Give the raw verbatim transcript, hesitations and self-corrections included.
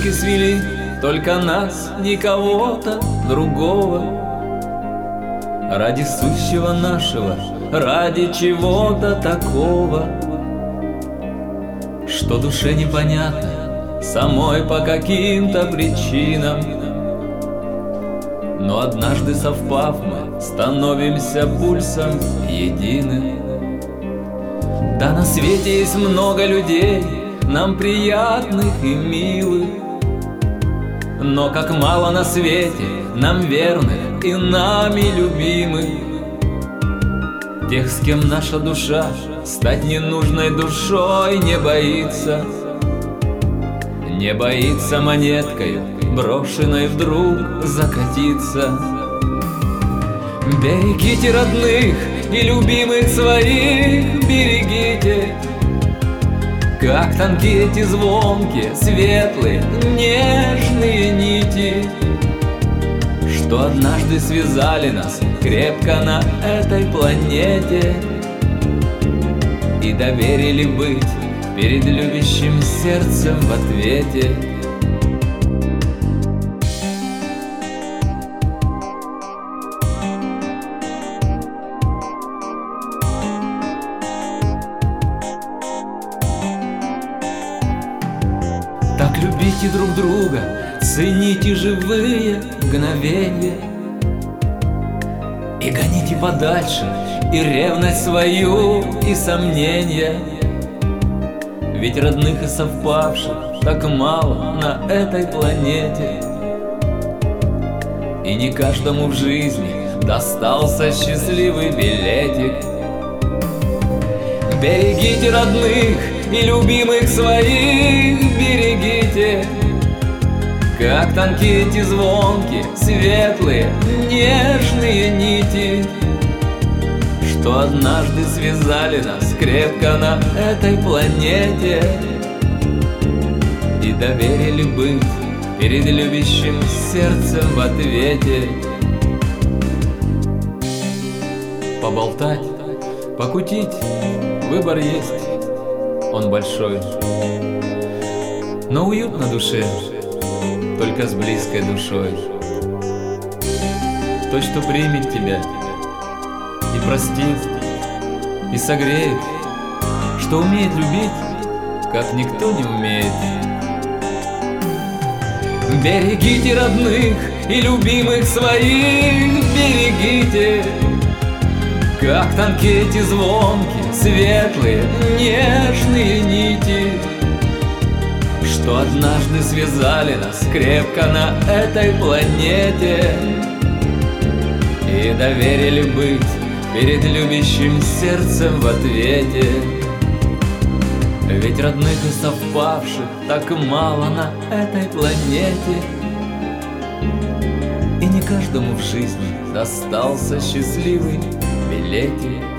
Спички свели только нас, никого-то другого. Ради сущего нашего, ради чего-то такого, что душе непонятно самой по каким-то причинам. Но однажды совпав, мы становимся пульсом единым. Да, на свете есть много людей, нам приятных и милых, но как мало на свете нам верных и нами любимых. Тех, с кем наша душа стать ненужной душой не боится, не боится монеткою, брошенной вдруг закатиться. Берегите родных и любимых своих, берегите, как тонкие эти звонкие, светлые, нежные нити, что однажды связали нас крепко на этой планете и доверили быть перед любящим сердцем в ответе. Так любите друг друга, цените живые мгновенья и гоните подальше и ревность свою, и сомнения. Ведь родных и совпавших так мало на этой планете, и не каждому в жизни достался счастливый билетик. Берегите родных и любимых своих, берегите, как тонкие эти звонкие, светлые, нежные нити, что однажды связали нас крепко на этой планете и доверили быть перед любящим сердцем в ответе. Поболтать, покутить, выбор есть, он большой, но уют на душе только с близкой душой. Той, что примет тебя и простит, и согреет, что умеет любить, как никто не умеет. Берегите родных и любимых своих, берегите, как тонкие эти звонкие, светлые, нежные нити, что однажды связали нас крепко на этой планете и доверили быть перед любящим сердцем в ответе. Ведь родных и совпавших так мало на этой планете, и не каждому в жизни достался счастливый билетик.